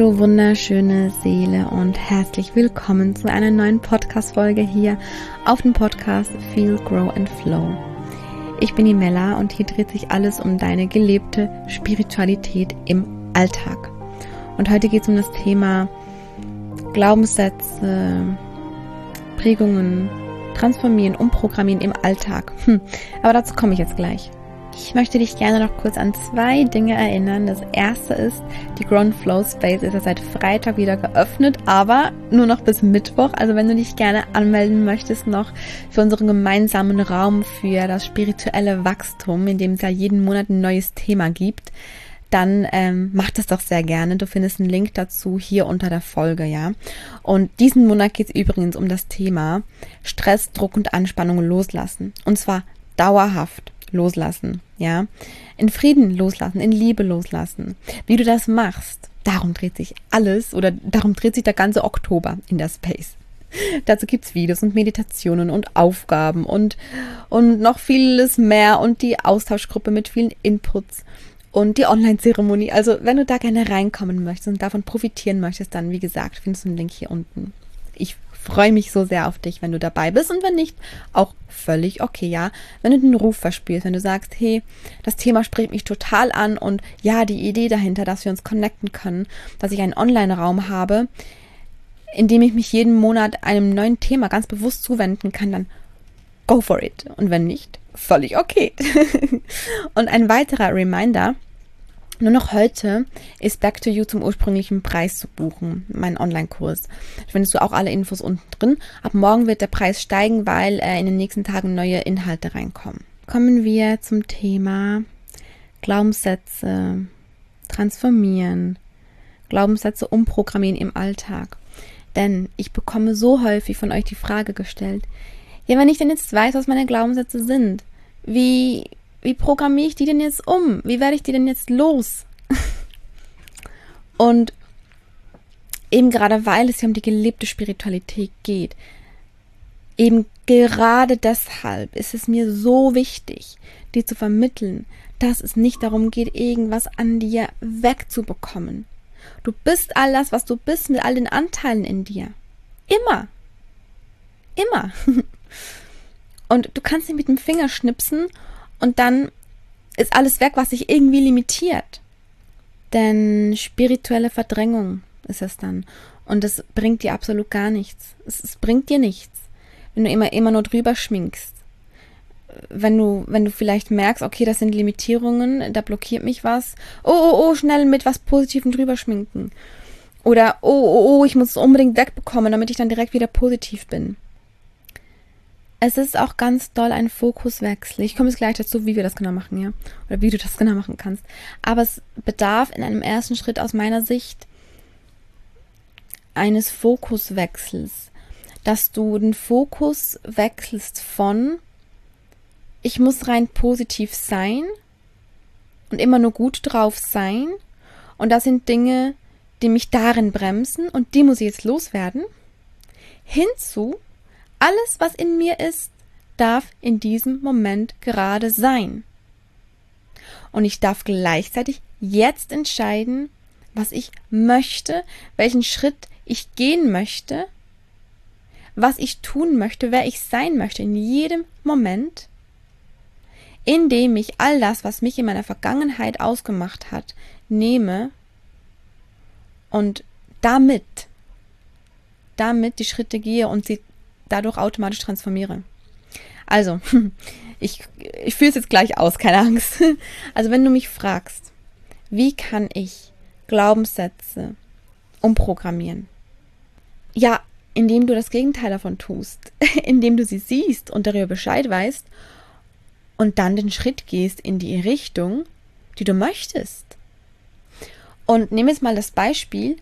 Hallo du wunderschöne Seele und herzlich willkommen zu einer neuen Podcast-Folge hier auf dem Podcast Feel, Grow and Flow. Ich bin die Mella und hier dreht sich alles um deine gelebte Spiritualität im Alltag. Und heute geht es um das Thema Glaubenssätze, Prägungen, Transformieren, Umprogrammieren im Alltag. Aber dazu komme ich jetzt gleich. Ich möchte dich gerne noch kurz an 2 Dinge erinnern. Das erste ist, die Grow and Flow Space ist ja seit Freitag wieder geöffnet, aber nur noch bis Mittwoch. Also wenn du dich gerne anmelden möchtest noch für unseren gemeinsamen Raum für das spirituelle Wachstum, in dem es ja jeden Monat ein neues Thema gibt, dann mach das doch sehr gerne. Du findest einen Link dazu hier unter der Folge, ja. Und diesen Monat geht es übrigens um das Thema Stress, Druck und Anspannung loslassen. Und zwar dauerhaft loslassen, ja. In Frieden loslassen, in Liebe loslassen. Wie du das machst, darum dreht sich alles oder darum dreht sich der ganze Oktober in der Space. Dazu gibt's Videos und Meditationen und Aufgaben und noch vieles mehr und die Austauschgruppe mit vielen Inputs und die Online-Zeremonie. Also wenn du da gerne reinkommen möchtest und davon profitieren möchtest, dann wie gesagt, findest du einen Link hier unten. Ich freue mich so sehr auf dich, wenn du dabei bist und wenn nicht, auch völlig okay, ja. Wenn du den Ruf verspürst, wenn du sagst, hey, das Thema spricht mich total an und ja, die Idee dahinter, dass wir uns connecten können, dass ich einen Online-Raum habe, in dem ich mich jeden Monat einem neuen Thema ganz bewusst zuwenden kann, dann go for it. Und wenn nicht, völlig okay. Und ein weiterer Reminder: Nur noch heute ist Back to You zum ursprünglichen Preis zu buchen, mein Online-Kurs. Da findest du auch alle Infos unten drin. Ab morgen wird der Preis steigen, weil in den nächsten Tagen neue Inhalte reinkommen. Kommen wir zum Thema Glaubenssätze transformieren, Glaubenssätze umprogrammieren im Alltag. Denn ich bekomme so häufig von euch die Frage gestellt, ja, wenn ich denn jetzt weiß, was meine Glaubenssätze sind, wie programmiere ich die denn jetzt um? Wie werde ich die denn jetzt los? Und eben gerade, weil es hier um die gelebte Spiritualität geht, eben gerade deshalb ist es mir so wichtig, dir zu vermitteln, dass es nicht darum geht, irgendwas an dir wegzubekommen. Du bist all das, was du bist, mit all den Anteilen in dir. Immer. Immer. Und du kannst nicht mit dem Finger schnipsen und dann ist alles weg, was sich irgendwie limitiert. Denn spirituelle Verdrängung ist es dann. Und das bringt dir absolut gar nichts. Es bringt dir nichts, wenn du immer nur drüber schminkst. Wenn du vielleicht merkst, okay, das sind Limitierungen, da blockiert mich was. Oh, schnell mit was Positivem drüber schminken. Oder oh, ich muss es unbedingt wegbekommen, damit ich dann direkt wieder positiv bin. Es ist auch ganz doll ein Fokuswechsel. Ich komme jetzt gleich dazu, wie wir das genau machen, ja. Oder wie du das genau machen kannst. Aber es bedarf in einem ersten Schritt aus meiner Sicht eines Fokuswechsels. Dass du den Fokus wechselst von ich muss rein positiv sein und immer nur gut drauf sein. Und das sind Dinge, die mich darin bremsen und die muss ich jetzt loswerden. Hinzu alles, was in mir ist, darf in diesem Moment gerade sein. Und ich darf gleichzeitig jetzt entscheiden, was ich möchte, welchen Schritt ich gehen möchte, was ich tun möchte, wer ich sein möchte in jedem Moment, in dem ich all das, was mich in meiner Vergangenheit ausgemacht hat, nehme und damit die Schritte gehe und sie dadurch automatisch transformiere. Also, ich fühle es jetzt gleich aus, keine Angst. Also wenn du mich fragst, wie kann ich Glaubenssätze umprogrammieren? Ja, indem du das Gegenteil davon tust, indem du sie siehst und darüber Bescheid weißt und dann den Schritt gehst in die Richtung, die du möchtest. Und nehmen wir jetzt mal das Beispiel,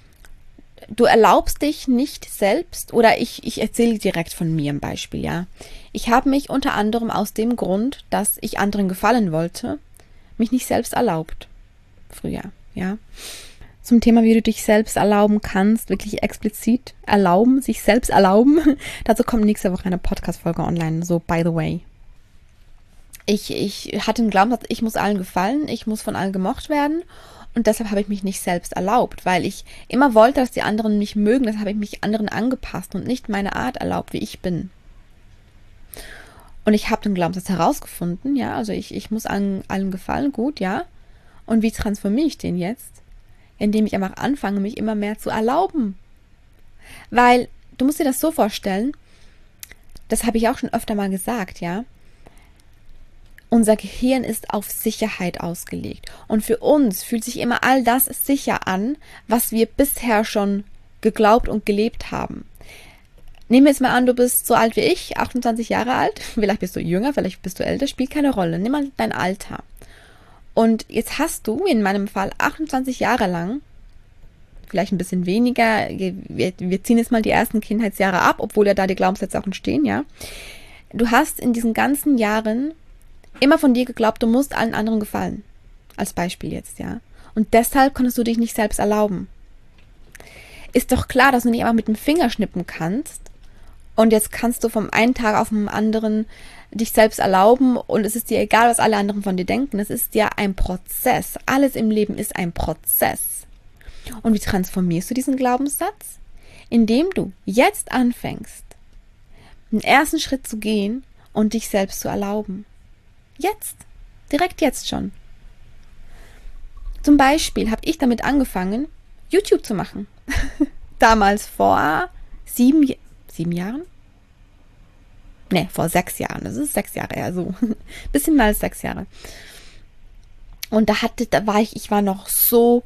du erlaubst dich nicht selbst, oder ich erzähle direkt von mir ein Beispiel, ja. Ich habe mich unter anderem aus dem Grund, dass ich anderen gefallen wollte, mich nicht selbst erlaubt. Früher, ja. Zum Thema, wie du dich selbst erlauben kannst, wirklich explizit erlauben, sich selbst erlauben. Dazu kommt nächste Woche eine Podcast-Folge online, so by the way. Ich hatte den Glaubenssatz, ich muss allen gefallen, ich muss von allen gemocht werden und deshalb habe ich mich nicht selbst erlaubt, weil ich immer wollte, dass die anderen mich mögen, deshalb habe ich mich anderen angepasst und nicht meine Art erlaubt, wie ich bin. Und ich habe den Glaubenssatz herausgefunden, ja, also ich muss allen gefallen, gut, ja. Und wie transformiere ich den jetzt? Indem ich einfach anfange, mich immer mehr zu erlauben. Weil, du musst dir das so vorstellen, das habe ich auch schon öfter mal gesagt, ja. Unser Gehirn ist auf Sicherheit ausgelegt. Und für uns fühlt sich immer all das sicher an, was wir bisher schon geglaubt und gelebt haben. Nehmen wir jetzt mal an, du bist so alt wie ich, 28 Jahre alt. Vielleicht bist du jünger, vielleicht bist du älter, spielt keine Rolle. Nimm mal dein Alter. Und jetzt hast du in meinem Fall 28 Jahre lang, vielleicht ein bisschen weniger, wir ziehen jetzt mal die ersten Kindheitsjahre ab, obwohl ja da die Glaubenssätze auch entstehen, ja. Du hast in diesen ganzen Jahren immer von dir geglaubt, du musst allen anderen gefallen. Als Beispiel jetzt, ja. Und deshalb konntest du dich nicht selbst erlauben. Ist doch klar, dass du nicht einfach mit dem Finger schnippen kannst und jetzt kannst du vom einen Tag auf den anderen dich selbst erlauben und es ist dir egal, was alle anderen von dir denken. Es ist ja ein Prozess. Alles im Leben ist ein Prozess. Und wie transformierst du diesen Glaubenssatz? Indem du jetzt anfängst, den ersten Schritt zu gehen und dich selbst zu erlauben. Jetzt. Direkt jetzt schon. Zum Beispiel habe ich damit angefangen, YouTube zu machen. Damals vor 7 Jahren? Ne, vor 6 Jahren. Das ist 6 Jahre her, so. Bisschen mehr als 6 Jahre. Und da war ich war noch so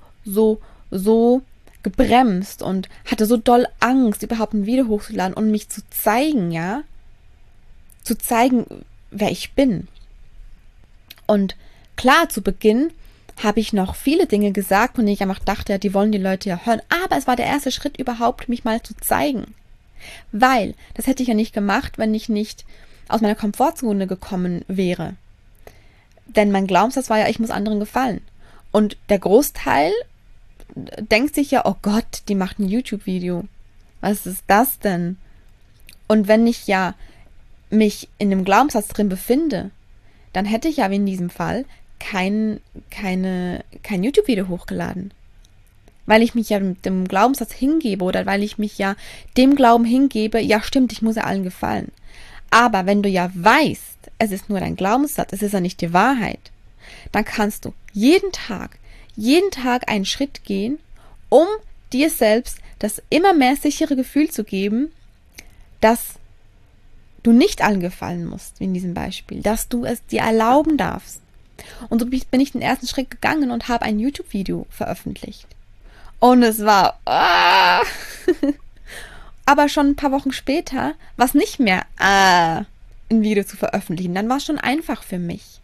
gebremst und hatte so doll Angst, überhaupt ein Video hochzuladen und mich zu zeigen, ja. Zu zeigen, wer ich bin. Und klar, zu Beginn habe ich noch viele Dinge gesagt, von denen ich einfach dachte, ja, die wollen die Leute ja hören. Aber es war der erste Schritt überhaupt, mich mal zu zeigen. Weil, das hätte ich ja nicht gemacht, wenn ich nicht aus meiner Komfortzone gekommen wäre. Denn mein Glaubenssatz war ja, ich muss anderen gefallen. Und der Großteil denkt sich ja, oh Gott, die macht ein YouTube-Video. Was ist das denn? Und wenn ich ja mich in dem Glaubenssatz drin befinde, dann hätte ich ja wie in diesem Fall kein YouTube-Video hochgeladen. Weil ich mich ja mit dem Glaubenssatz hingebe oder weil ich mich ja dem Glauben hingebe, ja stimmt, ich muss ja allen gefallen. Aber wenn du ja weißt, es ist nur dein Glaubenssatz, es ist ja nicht die Wahrheit, dann kannst du jeden Tag einen Schritt gehen, um dir selbst das immer mehr sichere Gefühl zu geben, dass du nicht allen gefallen musst, wie in diesem Beispiel, dass du es dir erlauben darfst. Und so bin ich den ersten Schritt gegangen und habe ein YouTube-Video veröffentlicht. Und es war, aber schon ein paar Wochen später war es nicht mehr, ein Video zu veröffentlichen. Dann war es schon einfach für mich.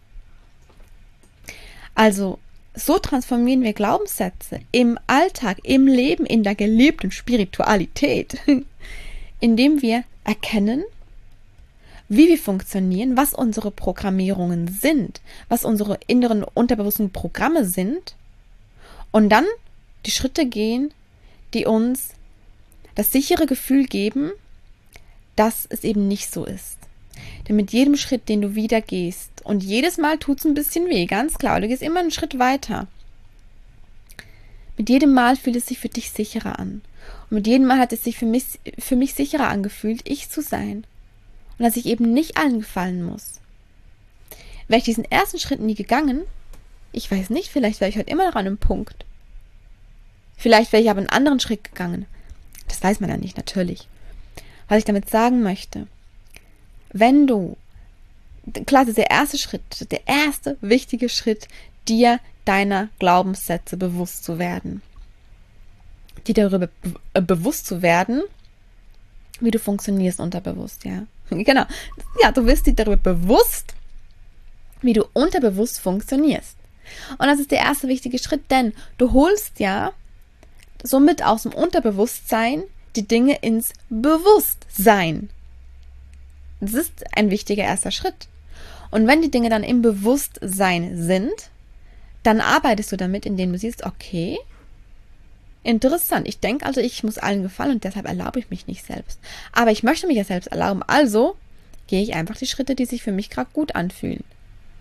Also, so transformieren wir Glaubenssätze im Alltag, im Leben, in der gelebten Spiritualität, indem wir erkennen, wie wir funktionieren, was unsere Programmierungen sind, was unsere inneren unterbewussten Programme sind und dann die Schritte gehen, die uns das sichere Gefühl geben, dass es eben nicht so ist. Denn mit jedem Schritt, den du wieder gehst, und jedes Mal tut es ein bisschen weh, ganz klar, du gehst immer einen Schritt weiter. Mit jedem Mal fühlt es sich für dich sicherer an. Und mit jedem Mal hat es sich für mich sicherer angefühlt, ich zu sein. Und dass ich eben nicht allen gefallen muss. Wäre ich diesen ersten Schritt nie gegangen, ich weiß nicht, vielleicht wäre ich heute immer noch an einem Punkt. Vielleicht wäre ich aber einen anderen Schritt gegangen. Das weiß man ja nicht, natürlich. Was ich damit sagen möchte, wenn du, klar, das ist der erste Schritt, der erste wichtige Schritt, dir deiner Glaubenssätze bewusst zu werden. Dir darüber bewusst zu werden, wie du funktionierst unterbewusst, ja. Genau. Ja, du wirst dir darüber bewusst, wie du unterbewusst funktionierst. Und das ist der erste wichtige Schritt, denn du holst ja somit aus dem Unterbewusstsein die Dinge ins Bewusstsein. Das ist ein wichtiger erster Schritt. Und wenn die Dinge dann im Bewusstsein sind, dann arbeitest du damit, indem du siehst, okay, interessant, ich denke also, ich muss allen gefallen und deshalb erlaube ich mich nicht selbst. Aber ich möchte mich ja selbst erlauben, also gehe ich einfach die Schritte, die sich für mich gerade gut anfühlen.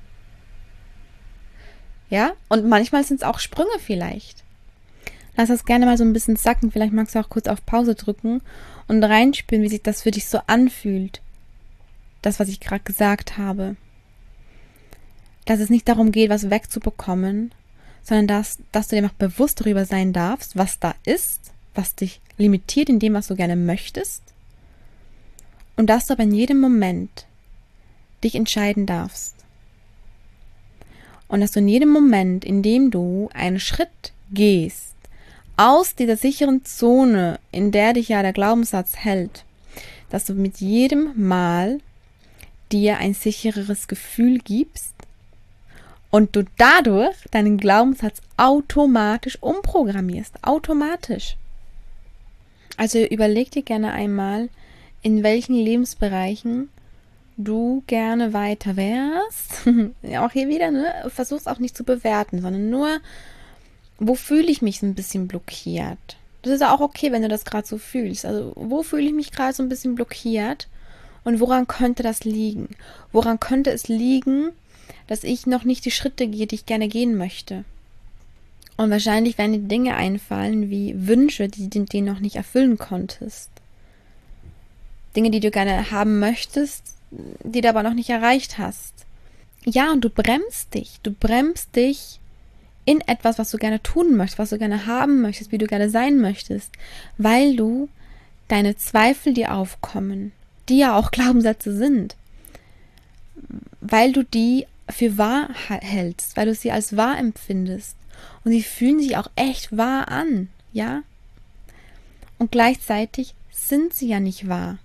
Ja? Und manchmal sind es auch Sprünge vielleicht. Lass das gerne mal so ein bisschen sacken. Vielleicht magst du auch kurz auf Pause drücken und reinspüren, wie sich das für dich so anfühlt. Das, was ich gerade gesagt habe. Dass es nicht darum geht, was wegzubekommen, sondern dass du dir noch bewusst darüber sein darfst, was da ist, was dich limitiert in dem, was du gerne möchtest. Und dass du aber in jedem Moment dich entscheiden darfst. Und dass du in jedem Moment, in dem du einen Schritt gehst, aus dieser sicheren Zone, in der dich ja der Glaubenssatz hält, dass du mit jedem Mal dir ein sichereres Gefühl gibst und du dadurch deinen Glaubenssatz automatisch umprogrammierst. Automatisch. Also überleg dir gerne einmal, in welchen Lebensbereichen du gerne weiter wärst. Auch hier wieder, versuch's auch nicht zu bewerten, sondern nur, wo fühle ich mich so ein bisschen blockiert? Das ist auch okay, wenn du das gerade so fühlst. Also, wo fühle ich mich gerade so ein bisschen blockiert? Und woran könnte das liegen? Woran könnte es liegen, dass ich noch nicht die Schritte gehe, die ich gerne gehen möchte? Und wahrscheinlich werden dir Dinge einfallen, wie Wünsche, die du noch nicht erfüllen konntest. Dinge, die du gerne haben möchtest, die du aber noch nicht erreicht hast. Ja, und du bremst dich in etwas, was du gerne tun möchtest, was du gerne haben möchtest, wie du gerne sein möchtest, weil du deine Zweifel, die aufkommen, die ja auch Glaubenssätze sind, weil du die für wahr hältst, weil du sie als wahr empfindest und sie fühlen sich auch echt wahr an, ja? Und gleichzeitig sind sie ja nicht wahr.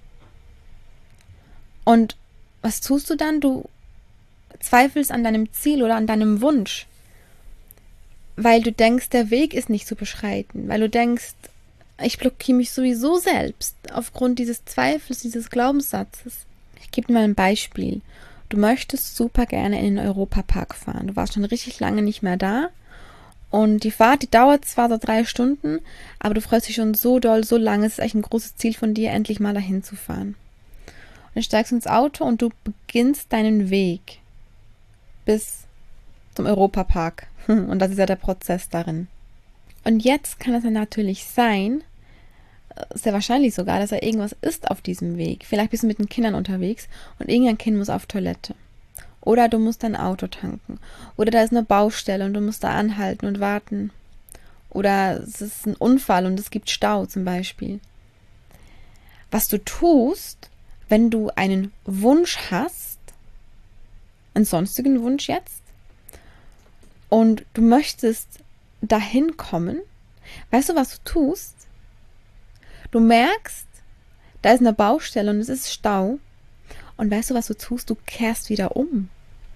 Und was tust du dann? Du zweifelst an deinem Ziel oder an deinem Wunsch, weil du denkst, der Weg ist nicht zu beschreiten, weil du denkst, ich blockiere mich sowieso selbst aufgrund dieses Zweifels, dieses Glaubenssatzes. Ich gebe dir mal ein Beispiel. Du möchtest super gerne in den Europapark fahren. Du warst schon richtig lange nicht mehr da und die Fahrt, die dauert zwar so 3 Stunden, aber du freust dich schon so doll, so lange. Es ist echt ein großes Ziel von dir, endlich mal dahin zu fahren. Und du steigst ins Auto und du beginnst deinen Weg bis zum Europapark. Und das ist ja der Prozess darin. Und jetzt kann es dann natürlich sein, sehr wahrscheinlich sogar, dass da irgendwas ist auf diesem Weg. Vielleicht bist du mit den Kindern unterwegs und irgendein Kind muss auf Toilette. Oder du musst dein Auto tanken. Oder da ist eine Baustelle und du musst da anhalten und warten. Oder es ist ein Unfall und es gibt Stau zum Beispiel. Was du tust, wenn du einen Wunsch hast, einen sonstigen Wunsch jetzt, und du möchtest dahin kommen, weißt du, was du tust? Du merkst, da ist eine Baustelle und es ist Stau. Und weißt du, was du tust? Du kehrst wieder um.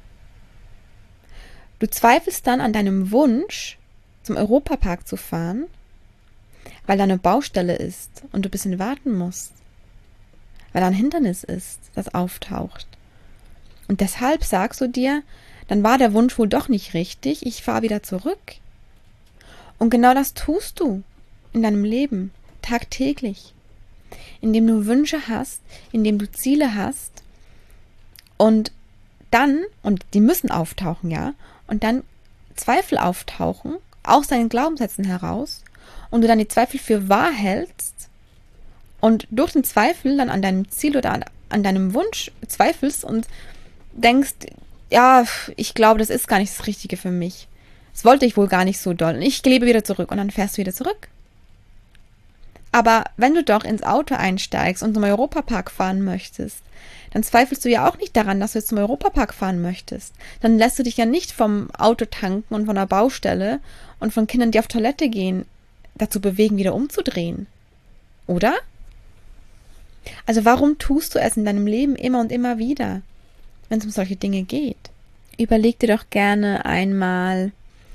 Du zweifelst dann an deinem Wunsch, zum Europapark zu fahren, weil da eine Baustelle ist und du ein bisschen warten musst. Weil da ein Hindernis ist, das auftaucht. Und deshalb sagst du dir, dann war der Wunsch wohl doch nicht richtig, ich fahre wieder zurück. Und genau das tust du in deinem Leben, tagtäglich. Indem du Wünsche hast, indem du Ziele hast und dann, und die müssen auftauchen, ja, und dann Zweifel auftauchen, aus deinen Glaubenssätzen heraus, und du dann die Zweifel für wahr hältst und durch den Zweifel dann an deinem Ziel oder an deinem Wunsch zweifelst und denkst, ja, ich glaube, das ist gar nicht das Richtige für mich. Das wollte ich wohl gar nicht so doll. Und ich lebe wieder zurück und dann fährst du wieder zurück. Aber wenn du doch ins Auto einsteigst und zum Europapark fahren möchtest, dann zweifelst du ja auch nicht daran, dass du jetzt zum Europapark fahren möchtest. Dann lässt du dich ja nicht vom Auto tanken und von der Baustelle und von Kindern, die auf Toilette gehen, dazu bewegen, wieder umzudrehen. Oder? Also warum tust du es in deinem Leben immer und immer wieder, wenn es um solche Dinge geht? Überleg dir doch gerne einmal,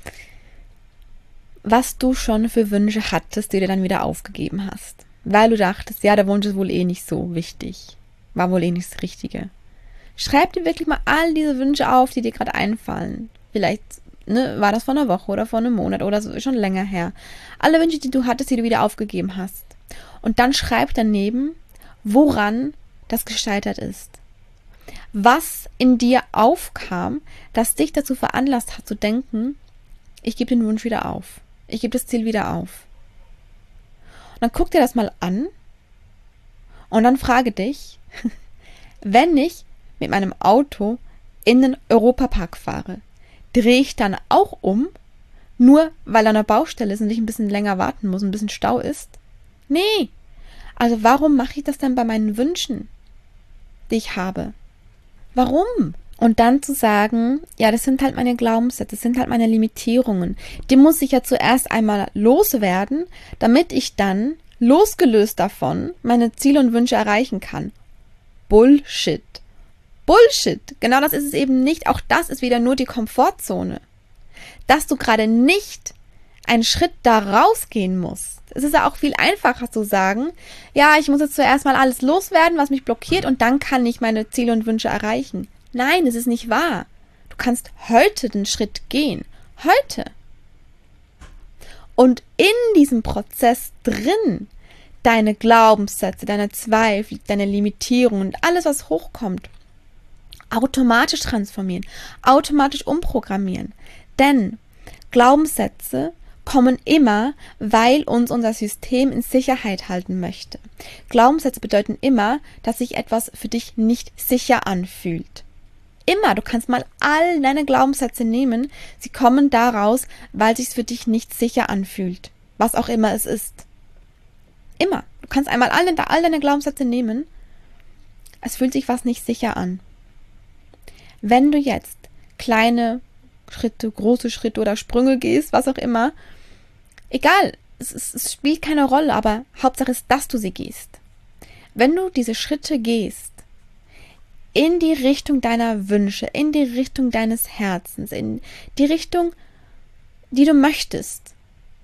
was du schon für Wünsche hattest, die du dann wieder aufgegeben hast. Weil du dachtest, ja, der Wunsch ist wohl eh nicht so wichtig. War wohl eh nicht das Richtige. Schreib dir wirklich mal all diese Wünsche auf, die dir gerade einfallen. Vielleicht war das vor einer Woche oder vor einem Monat oder so, schon länger her. Alle Wünsche, die du hattest, die du wieder aufgegeben hast. Und dann schreib daneben, woran das gescheitert ist. was in dir aufkam, das dich dazu veranlasst hat zu denken, ich gebe den Wunsch wieder auf. Ich gebe das Ziel wieder auf. Und dann guck dir das mal an und dann frage dich, wenn ich mit meinem Auto in den Europapark fahre, drehe ich dann auch um, nur weil an der Baustelle ist und ich ein bisschen länger warten muss, ein bisschen Stau ist? Nee. Also warum mache ich das dann bei meinen Wünschen, die ich habe? Warum? Und dann zu sagen, ja, das sind halt meine Glaubenssätze, das sind halt meine Limitierungen. Die muss ich ja zuerst einmal loswerden, damit ich dann, losgelöst davon, meine Ziele und Wünsche erreichen kann. Bullshit. Bullshit. Genau das ist es eben nicht. Auch das ist wieder nur die Komfortzone. Dass du gerade nicht einen Schritt da rausgehen musst. Es ist ja auch viel einfacher zu sagen, ja, ich muss jetzt zuerst mal alles loswerden, was mich blockiert, und dann kann ich meine Ziele und Wünsche erreichen. Nein, es ist nicht wahr. Du kannst heute den Schritt gehen. Heute. Und in diesem Prozess drin deine Glaubenssätze, deine Zweifel, deine Limitierungen und alles, was hochkommt, automatisch transformieren, automatisch umprogrammieren. Denn Glaubenssätze kommen immer, weil uns unser System in Sicherheit halten möchte. Glaubenssätze bedeuten immer, dass sich etwas für dich nicht sicher anfühlt. Immer, du kannst mal all deine Glaubenssätze nehmen, sie kommen daraus, weil es sich für dich nicht sicher anfühlt. Was auch immer es ist. Immer. Du kannst einmal all deine Glaubenssätze nehmen, es fühlt sich was nicht sicher an. Wenn du jetzt kleine Schritte, große Schritte oder Sprünge gehst, was auch immer, egal, es spielt keine Rolle, aber Hauptsache ist, dass du sie gehst. Wenn du diese Schritte gehst, in die Richtung deiner Wünsche, in die Richtung deines Herzens, in die Richtung, die du möchtest,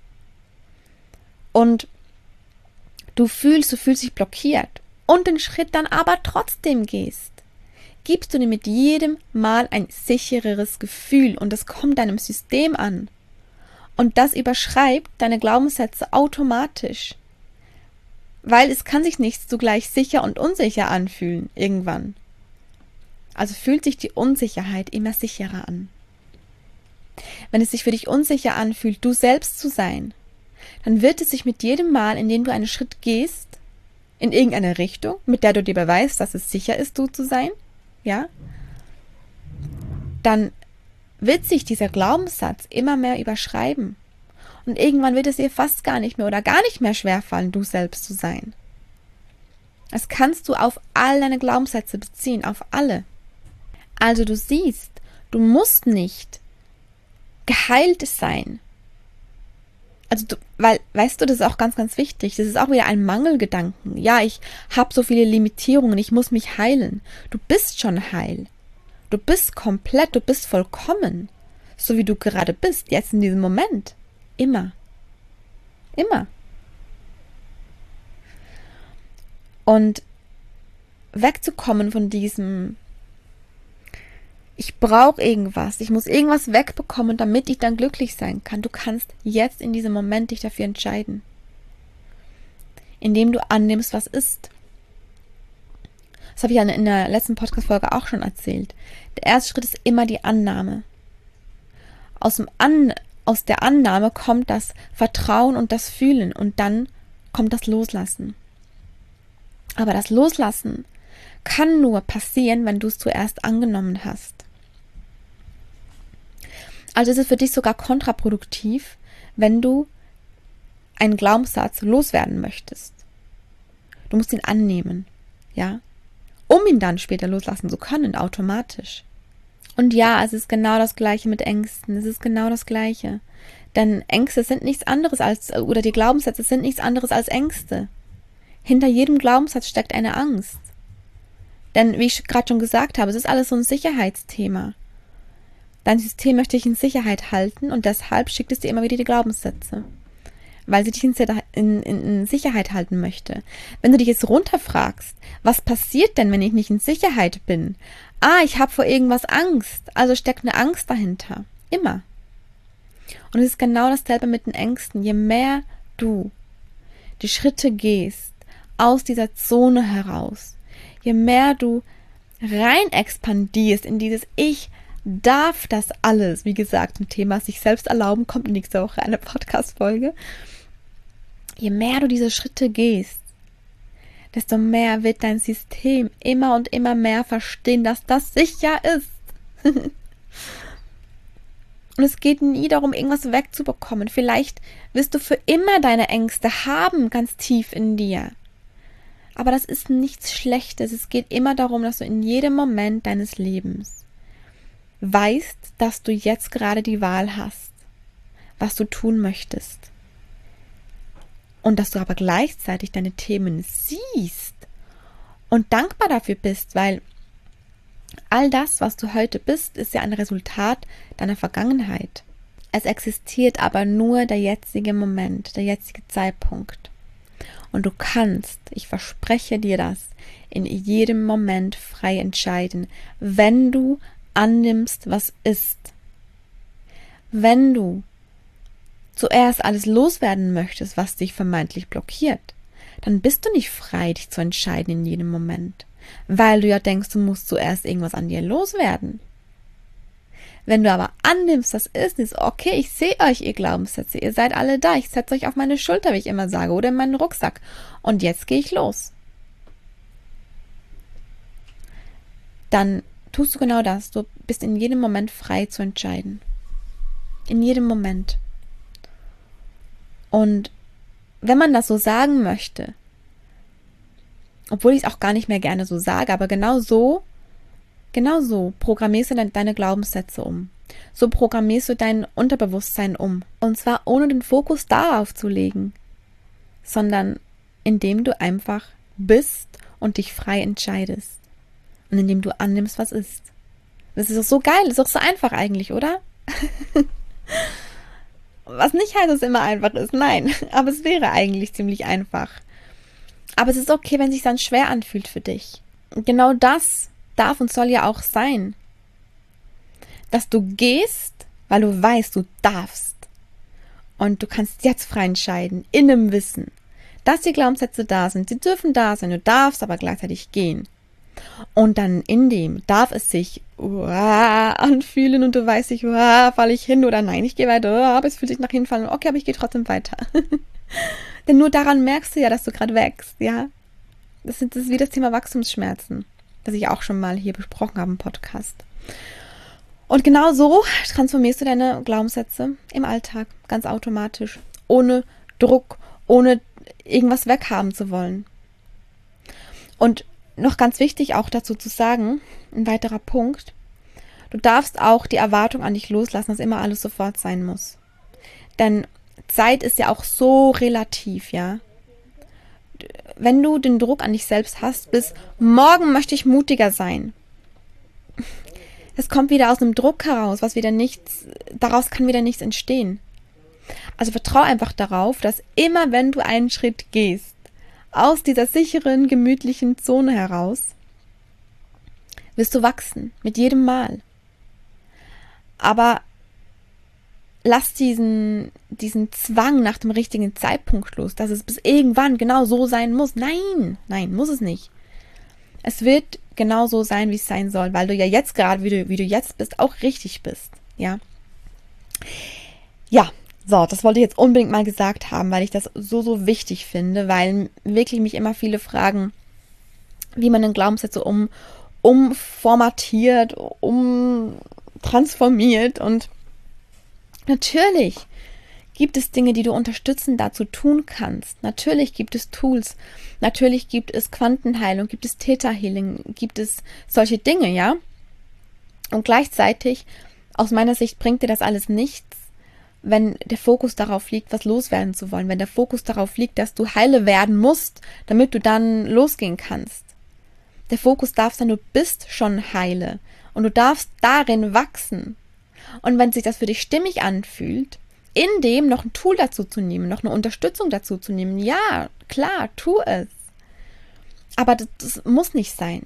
und du fühlst dich blockiert und den Schritt dann aber trotzdem gehst, gibst du dir mit jedem Mal ein sichereres Gefühl und das kommt deinem System an. Und das überschreibt deine Glaubenssätze automatisch. Weil es kann sich nicht zugleich sicher und unsicher anfühlen, irgendwann. Also fühlt sich die Unsicherheit immer sicherer an. Wenn es sich für dich unsicher anfühlt, du selbst zu sein, dann wird es sich mit jedem Mal, in dem du einen Schritt gehst, in irgendeine Richtung, mit der du dir beweist, dass es sicher ist, du zu sein, ja, dann wird sich dieser Glaubenssatz immer mehr überschreiben. Und irgendwann wird es dir fast gar nicht mehr oder gar nicht mehr schwerfallen, du selbst zu sein. Das kannst du auf all deine Glaubenssätze beziehen, auf alle. Also du siehst, du musst nicht geheilt sein. Also weil, weißt du, das ist auch ganz, ganz wichtig. Das ist auch wieder ein Mangelgedanken. Ja, ich habe so viele Limitierungen, ich muss mich heilen. Du bist schon heil. Du bist komplett, du bist vollkommen. So wie du gerade bist, jetzt in diesem Moment. Immer. Immer. Und wegzukommen von diesem, ich brauche irgendwas, ich muss irgendwas wegbekommen, damit ich dann glücklich sein kann. Du kannst jetzt in diesem Moment dich dafür entscheiden. Indem du annimmst, was ist. Das habe ich ja in der letzten Podcast-Folge auch schon erzählt. Der erste Schritt ist immer die Annahme. Aus der Annahme kommt das Vertrauen und das Fühlen und dann kommt das Loslassen. Aber das Loslassen kann nur passieren, wenn du es zuerst angenommen hast. Also ist es für dich sogar kontraproduktiv, wenn du einen Glaubenssatz loswerden möchtest. Du musst ihn annehmen, ja, um ihn dann später loslassen zu können, automatisch. Und ja, es ist genau das Gleiche mit Ängsten, es ist genau das Gleiche. Denn Ängste sind nichts anderes oder die Glaubenssätze sind nichts anderes als Ängste. Hinter jedem Glaubenssatz steckt eine Angst. Denn, wie ich gerade schon gesagt habe, es ist alles so ein Sicherheitsthema. Dein System möchte dich in Sicherheit halten und deshalb schickt es dir immer wieder die Glaubenssätze. Weil sie dich in Sicherheit halten möchte. Wenn du dich jetzt runterfragst, was passiert denn, wenn ich nicht in Sicherheit bin? Ich habe vor irgendwas Angst, also steckt eine Angst dahinter. Immer. Und es ist genau dasselbe mit den Ängsten. Je mehr du die Schritte gehst, aus dieser Zone heraus, je mehr du rein expandierst in dieses Ich darf das alles. Wie gesagt, ein Thema sich selbst erlauben, kommt nächste Woche eine Podcast-Folge. Je mehr du diese Schritte gehst, desto mehr wird dein System immer und immer mehr verstehen, dass das sicher ist. Und es geht nie darum, irgendwas wegzubekommen. Vielleicht wirst du für immer deine Ängste haben, ganz tief in dir. Aber das ist nichts Schlechtes. Es geht immer darum, dass du in jedem Moment deines Lebens weißt, dass du jetzt gerade die Wahl hast, was du tun möchtest. Und dass du aber gleichzeitig deine Themen siehst und dankbar dafür bist, weil all das, was du heute bist, ist ja ein Resultat deiner Vergangenheit. Es existiert aber nur der jetzige Moment, der jetzige Zeitpunkt. Und du kannst, ich verspreche dir das, in jedem Moment frei entscheiden, wenn du annimmst, was ist. Wenn du zuerst alles loswerden möchtest, was dich vermeintlich blockiert, dann bist du nicht frei, dich zu entscheiden in jedem Moment, weil du ja denkst, du musst zuerst irgendwas an dir loswerden. Wenn du aber annimmst, was ist okay, ich sehe euch, ihr Glaubenssätze, ihr seid alle da, ich setze euch auf meine Schulter, wie ich immer sage, oder in meinen Rucksack und jetzt gehe ich los. Dann tust du genau das, du bist in jedem Moment frei zu entscheiden. In jedem Moment. Und wenn man das so sagen möchte, obwohl ich es auch gar nicht mehr gerne so sage, aber genau so programmierst du deine Glaubenssätze um. So programmierst du dein Unterbewusstsein um. Und zwar ohne den Fokus darauf zu legen, sondern indem du einfach bist und dich frei entscheidest. Und indem du annimmst, was ist. Das ist doch so geil, das ist doch so einfach eigentlich, oder? Was nicht heißt, dass es immer einfach ist, nein. Aber es wäre eigentlich ziemlich einfach. Aber es ist okay, wenn es sich dann schwer anfühlt für dich. Und genau das darf und soll ja auch sein. Dass du gehst, weil du weißt, du darfst. Und du kannst jetzt frei entscheiden, in einem Wissen, dass die Glaubenssätze da sind. Sie dürfen da sein, du darfst aber gleichzeitig gehen. Und dann in dem darf es sich anfühlen und du weißt nicht, falle ich hin oder nein, ich gehe weiter, aber es fühlt sich nach hinfallen, okay, aber ich gehe trotzdem weiter. Denn nur daran merkst du ja, dass du gerade wächst, ja. Das ist wie das Thema Wachstumsschmerzen, das ich auch schon mal hier besprochen habe im Podcast. Und genau so transformierst du deine Glaubenssätze im Alltag, ganz automatisch, ohne Druck, ohne irgendwas weghaben zu wollen. Und noch ganz wichtig auch dazu zu sagen, ein weiterer Punkt, du darfst auch die Erwartung an dich loslassen, dass immer alles sofort sein muss. Denn Zeit ist ja auch so relativ, ja. Wenn du den Druck an dich selbst hast, bis morgen möchte ich mutiger sein. Es kommt wieder aus einem Druck heraus, daraus kann wieder nichts entstehen. Also vertraue einfach darauf, dass immer wenn du einen Schritt gehst, aus dieser sicheren, gemütlichen Zone heraus, wirst du wachsen, mit jedem Mal. Aber lass diesen Zwang nach dem richtigen Zeitpunkt los, dass es bis irgendwann genau so sein muss. Nein, muss es nicht. Es wird genau so sein, wie es sein soll, weil du ja jetzt gerade, wie du jetzt bist, auch richtig bist. Ja. Ja. So, das wollte ich jetzt unbedingt mal gesagt haben, weil ich das so wichtig finde, weil wirklich mich immer viele fragen, wie man den Glaubenssätze umformatiert, transformiert. Und natürlich gibt es Dinge, die du unterstützend dazu tun kannst. Natürlich gibt es Tools, natürlich gibt es Quantenheilung, gibt es Theta Healing, gibt es solche Dinge, ja. Und gleichzeitig, aus meiner Sicht, bringt dir das alles nichts, wenn der Fokus darauf liegt, was loswerden zu wollen, wenn der Fokus darauf liegt, dass du heile werden musst, damit du dann losgehen kannst. Der Fokus darf sein, du bist schon heile und du darfst darin wachsen. Und wenn sich das für dich stimmig anfühlt, in dem noch ein Tool dazu zu nehmen, noch eine Unterstützung dazu zu nehmen, ja, klar, tu es. Aber das muss nicht sein.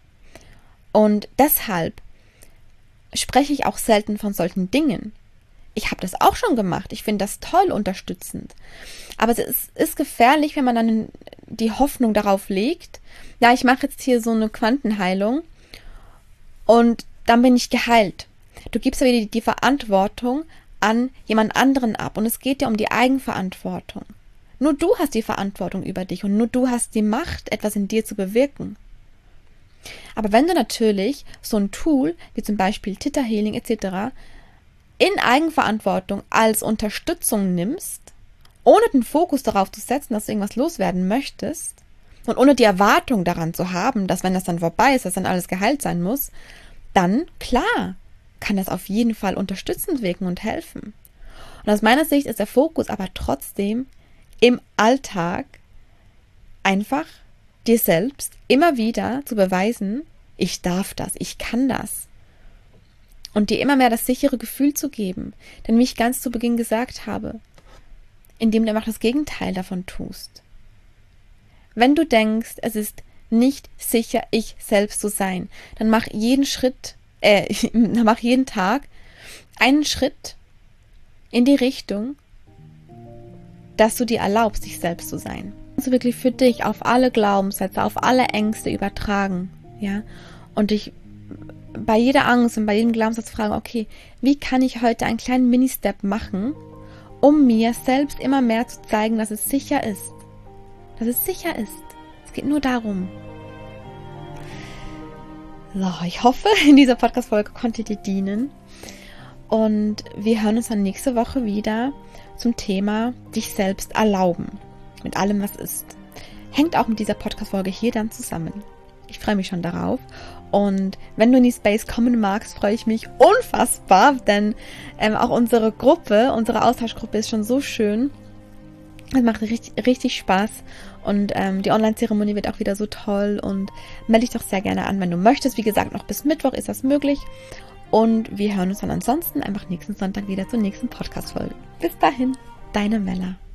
Und deshalb spreche ich auch selten von solchen Dingen. Ich habe das auch schon gemacht. Ich finde das toll, unterstützend. Aber es ist gefährlich, wenn man dann die Hoffnung darauf legt, ja, ich mache jetzt hier so eine Quantenheilung und dann bin ich geheilt. Du gibst aber die Verantwortung an jemand anderen ab und es geht dir um die Eigenverantwortung. Nur du hast die Verantwortung über dich und nur du hast die Macht, etwas in dir zu bewirken. Aber wenn du natürlich so ein Tool, wie zum Beispiel Theta Healing etc., in Eigenverantwortung als Unterstützung nimmst, ohne den Fokus darauf zu setzen, dass du irgendwas loswerden möchtest und ohne die Erwartung daran zu haben, dass wenn das dann vorbei ist, dass dann alles geheilt sein muss, dann, klar, kann das auf jeden Fall unterstützend wirken und helfen. Und aus meiner Sicht ist der Fokus aber trotzdem im Alltag einfach dir selbst immer wieder zu beweisen, ich darf das, ich kann das. Und dir immer mehr das sichere Gefühl zu geben. Denn wie ich ganz zu Beginn gesagt habe, indem du einfach das Gegenteil davon tust. Wenn du denkst, es ist nicht sicher, ich selbst zu sein, dann mach jeden Tag einen Schritt in die Richtung, dass du dir erlaubst, dich selbst zu sein. Also wirklich für dich auf alle Glaubenssätze, auf alle Ängste übertragen, ja, und dich bei jeder Angst und bei jedem Glaubenssatz fragen, okay, wie kann ich heute einen kleinen Mini-Step machen, um mir selbst immer mehr zu zeigen, dass es sicher ist. Dass es sicher ist. Es geht nur darum. So, ich hoffe, in dieser Podcast-Folge konnte dir dienen. Und wir hören uns dann nächste Woche wieder zum Thema dich selbst erlauben. Mit allem, was ist. Hängt auch mit dieser Podcast-Folge hier dann zusammen. Ich freue mich schon darauf. Und wenn du in die Space kommen magst, freue ich mich unfassbar, denn auch unsere Austauschgruppe ist schon so schön. Es macht richtig, richtig Spaß und die Online-Zeremonie wird auch wieder so toll und melde dich doch sehr gerne an, wenn du möchtest. Wie gesagt, noch bis Mittwoch ist das möglich und wir hören uns dann ansonsten einfach nächsten Sonntag wieder zur nächsten Podcast-Folge. Bis dahin, deine Mella.